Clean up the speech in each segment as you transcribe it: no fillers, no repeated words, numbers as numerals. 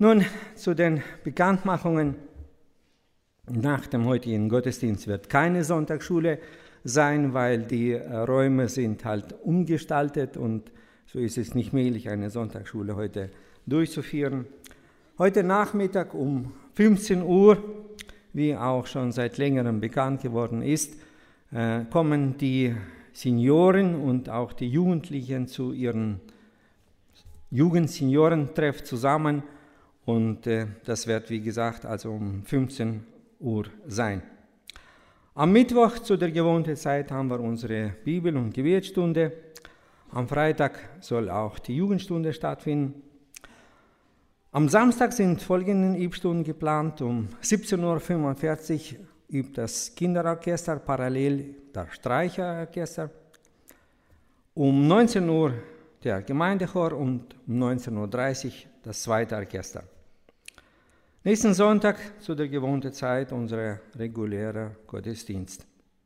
Nun, zu den Bekanntmachungen. Nach dem heutigen Gottesdienst wird keine Sonntagsschule sein, weil die Räume sind halt umgestaltet und so ist es nicht möglich, eine Sonntagsschule heute durchzuführen. Heute Nachmittag um 15 Uhr, wie auch schon seit längerem bekannt geworden ist, kommen die Senioren und auch die Jugendlichen zu ihrem Jugendseniorentreff zusammen und das wird, wie gesagt, also um 15 Uhr sein. Am Mittwoch zu der gewohnten Zeit haben wir unsere Bibel- und Gebetsstunde. Am Freitag soll auch die Jugendstunde stattfinden. Am Samstag sind folgende Übstunden geplant. Um 17.45 Uhr übt das Kinderorchester parallel das Streicherorchester. Um 19 Uhr der Gemeindechor und um 19.30 Uhr das zweite Orchester. Nächsten Sonntag zu der gewohnten Zeit unser regulärer Gottesdienst.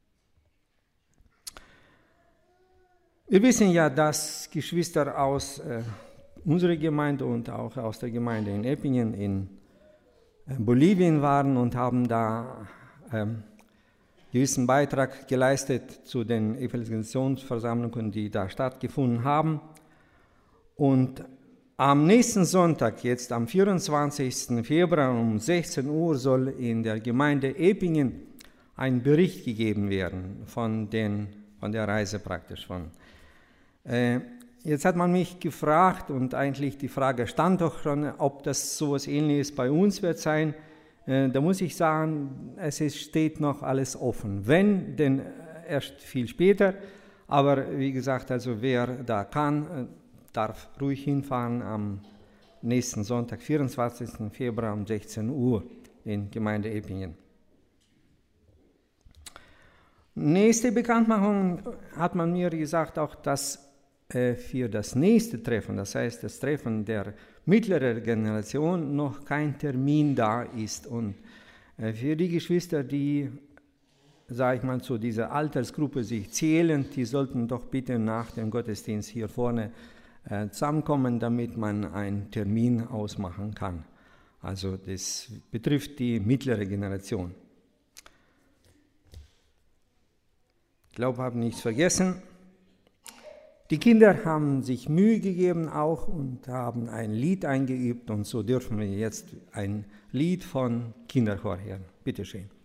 Wir wissen ja, dass Geschwister aus unserer Gemeinde und auch aus der Gemeinde in Eppingen in Bolivien waren und haben da gewissen Beitrag geleistet zu den Evangelisationsversammlungen, die da stattgefunden haben. Und am nächsten Sonntag, jetzt am 24. Februar um 16 Uhr, soll in der Gemeinde Eppingen ein Bericht gegeben werden von der Reise praktisch. Jetzt hat man mich gefragt und eigentlich die Frage stand doch schon, ob das so etwas Ähnliches bei uns wird sein. Da muss ich sagen, steht noch alles offen. Wenn, denn erst viel später. Aber wie gesagt, also wer da kann, darf ruhig hinfahren am nächsten Sonntag, 24. Februar um 16 Uhr in Gemeinde Eppingen. Nächste Bekanntmachung hat man mir gesagt, auch dass für das nächste Treffen, das heißt das Treffen der mittleren Generation, noch kein Termin da ist. Und für die Geschwister, die, sage ich mal, zu dieser Altersgruppe sich zählen, die sollten doch bitte nach dem Gottesdienst hier vorne zusammenkommen, damit man einen Termin ausmachen kann. Also das betrifft die mittlere Generation. Ich glaube, ich habe nichts vergessen. Die Kinder haben sich Mühe gegeben auch und haben ein Lied eingeübt und so dürfen wir jetzt ein Lied von Kinderchor hören. Bitte schön.